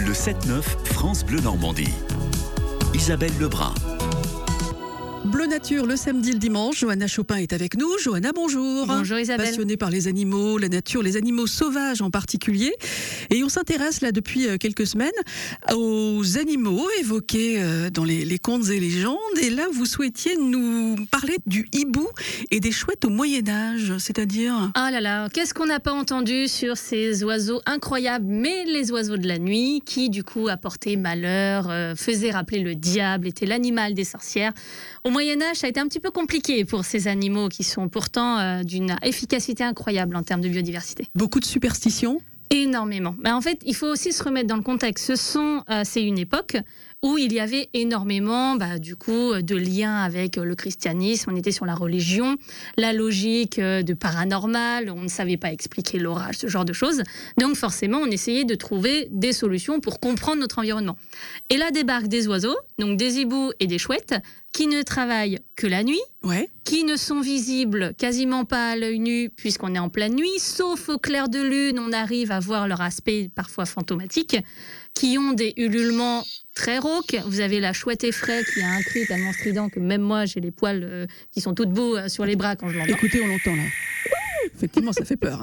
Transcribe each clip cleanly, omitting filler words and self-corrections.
Le 7-9, France Bleu Normandie. Isabelle Lebrun. Bleu Nature, le samedi, le dimanche. Johanna Chopin est avec nous. Johanna, bonjour. Bonjour Isabelle. Passionnée par les animaux, la nature, les animaux sauvages en particulier. Et on s'intéresse là depuis quelques semaines aux animaux évoqués dans les contes et légendes. Et là, vous souhaitiez nous parler du hibou et des chouettes au Moyen-Âge, c'est-à-dire... Ah là là, qu'est-ce qu'on n'a pas entendu sur ces oiseaux incroyables, mais les oiseaux de la nuit, qui du coup apportaient malheur, faisaient rappeler le diable, étaient l'animal des sorcières. Au Moyen-Âge, ça a été un petit peu compliqué pour ces animaux qui sont pourtant d'une efficacité incroyable en termes de biodiversité. Beaucoup de superstitions ? Énormément. Mais en fait, il faut aussi se remettre dans le contexte. C'est une époque où il y avait énormément de liens avec le christianisme. On était sur la religion, la logique de paranormal, on ne savait pas expliquer l'orage, ce genre de choses. Donc forcément, on essayait de trouver des solutions pour comprendre notre environnement. Et là débarquent des oiseaux, donc des hiboux et des chouettes, qui ne travaillent que la nuit, qui ne sont visibles quasiment pas à l'œil nu puisqu'on est en pleine nuit, sauf au clair de lune, on arrive à voir leur aspect parfois fantomatique, qui ont des ululements très rauques. Vous avez la chouette effraie qui a un cri tellement strident que même moi j'ai les poils qui sont tout debout sur les bras quand je l'entends. Écoutez, on l'entend là. Effectivement, ça fait peur.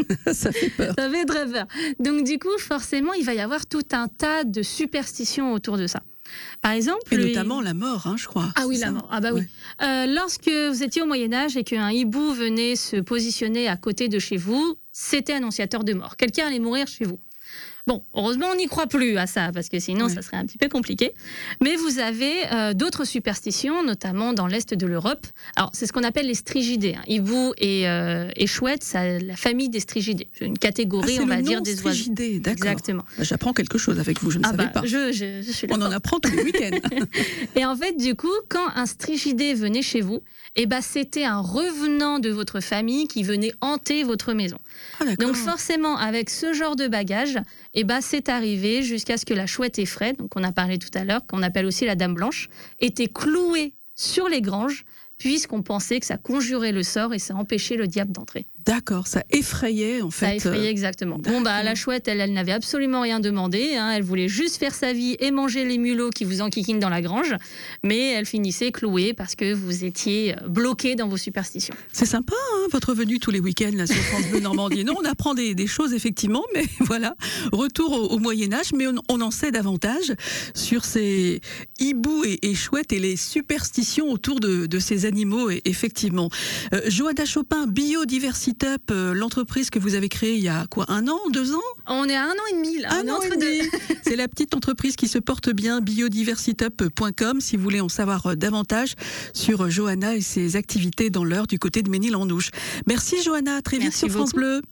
Ça fait peur. Ça fait très peur. Donc du coup, forcément, il va y avoir tout un tas de superstitions autour de ça. Par exemple, et notamment la mort, je crois. Ah oui, la mort. Ah bah oui. Lorsque vous étiez au Moyen-Âge et qu'un hibou venait se positionner à côté de chez vous, c'était annonciateur de mort. Quelqu'un allait mourir chez vous. Bon, heureusement, on n'y croit plus à ça, parce que sinon, ça serait un petit peu compliqué. Mais vous avez d'autres superstitions, notamment dans l'Est de l'Europe. Alors, c'est ce qu'on appelle les strigidés. Hibou et chouette, c'est la famille des strigidés. Une catégorie, on va dire, des oiseaux. Strigidés, d'accord. Exactement. J'apprends quelque chose avec vous, je ne savais pas. Je suis on en apprend tous les week-ends. Et en fait, du coup, quand un strigidé venait chez vous, c'était un revenant de votre famille qui venait hanter votre maison. Donc forcément, avec ce genre de bagage, c'est arrivé jusqu'à ce que la chouette effraie, donc on a parlé tout à l'heure, qu'on appelle aussi la dame blanche, était clouée sur les granges, puisqu'on pensait que ça conjurait le sort et ça empêchait le diable d'entrer. D'accord, ça effrayait en fait. Ça effrayait exactement. La chouette, elle n'avait absolument rien demandé, elle voulait juste faire sa vie et manger les mulots qui vous enquiquinent dans la grange, mais elle finissait clouée parce que vous étiez bloqué dans vos superstitions. C'est sympa, votre venue tous les week-ends là, sur France Bleu Normandie. Non, on apprend des choses effectivement, mais voilà, retour au Moyen-Âge, mais on en sait davantage sur ces hiboux et chouettes et les superstitions autour de ces animaux, effectivement. Johanna Chopin, Biodiversity Up, l'entreprise que vous avez créée il y a 1 an, 2 ans ? On est à 1 an et demi là. 1 an et demi. C'est la petite entreprise qui se porte bien, biodiversityup.com, si vous voulez en savoir davantage sur Johanna et ses activités dans l'Eure du côté de Ménil-en-Ouche. Merci Johanna, à très vite sur France Bleu.